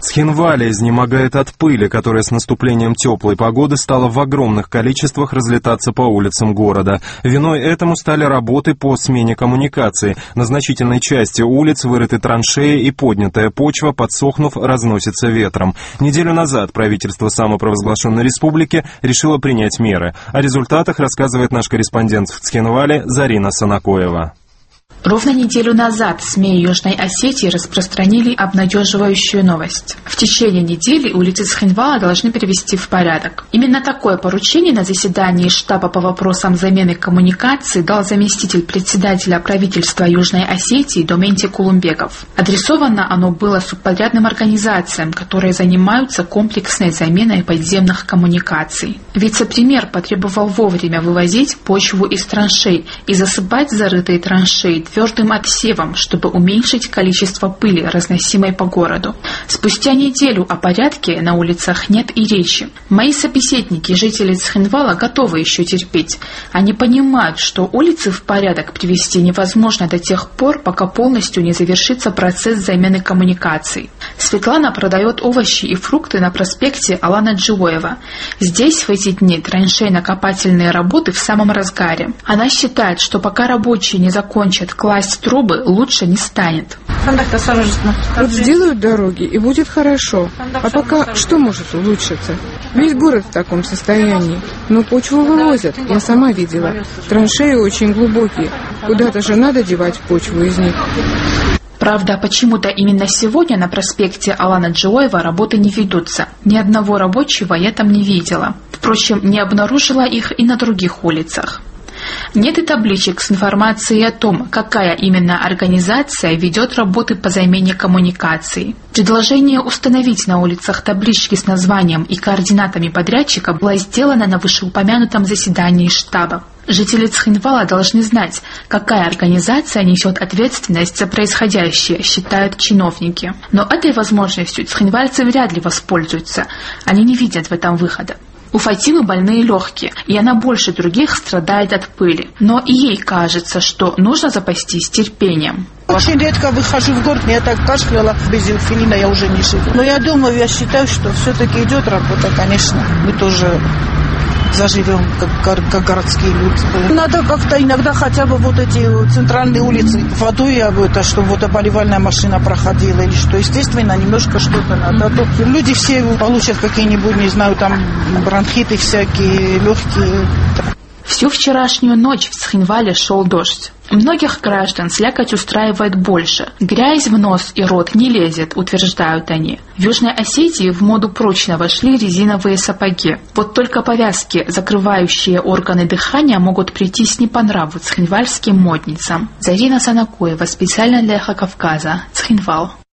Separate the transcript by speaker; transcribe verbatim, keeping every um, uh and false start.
Speaker 1: Цхинвали изнемогает от пыли, которая с наступлением теплой погоды стала в огромных количествах разлетаться по улицам города. Виной этому стали работы по смене коммуникаций. На значительной части улиц вырыты траншеи и поднятая почва, подсохнув, разносится ветром. Неделю назад правительство самопровозглашенной республики решило принять меры. О результатах рассказывает наш корреспондент в Цхинвале Зарина Санакоева.
Speaker 2: Ровно неделю назад СМИ Южной Осетии распространили обнадеживающую новость. В течение недели улицы Цхинвала должны привести в порядок. Именно такое поручение на заседании штаба по вопросам замены коммуникаций дал заместитель председателя правительства Южной Осетии Доменти Кулумбеков. Адресовано оно было субподрядным организациям, которые занимаются комплексной заменой подземных коммуникаций. Вице-премьер потребовал вовремя вывозить почву из траншей и засыпать зарытые траншеи твердым отсевом, чтобы уменьшить количество пыли, разносимой по городу. Спустя неделю о порядке на улицах нет и речи. Мои собеседники, жители Цхинвала, готовы еще терпеть. Они понимают, что улицы в порядок привести невозможно до тех пор, пока полностью не завершится процесс замены коммуникаций. Светлана продает овощи и фрукты на проспекте Алана Джиоева. Здесь в эти дни траншейно-копательные работы в самом разгаре. Она считает, что пока рабочие не закончат класть трубы, лучше не станет.
Speaker 3: Вот сделают дороги, и будет хорошо. А пока что может улучшиться? Весь город в таком состоянии. Но почву вывозят, я сама видела. Траншеи очень глубокие. Куда-то же надо девать почву из них.
Speaker 2: Правда, почему-то именно сегодня на проспекте Алана Джиоева работы не ведутся. Ни одного рабочего я там не видела. Впрочем, не обнаружила их и на других улицах. Нет и табличек с информацией о том, какая именно организация ведет работы по замене коммуникаций. Предложение установить на улицах таблички с названием и координатами подрядчика было сделано на вышеупомянутом заседании штаба. Жители Цхинвала должны знать, какая организация несет ответственность за происходящее, считают чиновники. Но этой возможностью цхинвальцы вряд ли воспользуются. Они не видят в этом выхода. У Фатимы больные легкие, и она больше других страдает от пыли. Но и ей кажется, что нужно запастись терпением.
Speaker 4: Очень редко выхожу в город, я так кашляла, без инфилина я уже не живу. Но я думаю, я считаю, что все-таки идет работа, конечно. Мы тоже заживем, как, как городские люди. Надо как-то иногда хотя бы вот эти центральные улицы водой, это, чтобы водополивальная машина проходила или что. Естественно, немножко что-то надо. А то люди все получат какие-нибудь, не знаю, там бронхиты всякие, легкие.
Speaker 2: Всю вчерашнюю ночь в Цхинвале шел дождь. Многих граждан слякоть устраивает больше. Грязь в нос и рот не лезет, утверждают они. В Южной Осетии в моду прочно вошли резиновые сапоги. Вот только повязки, закрывающие органы дыхания, могут прийтись не по нраву цхинвальским модницам. Зарина Санакоева, специально для Эхо Кавказа, Цхинвал.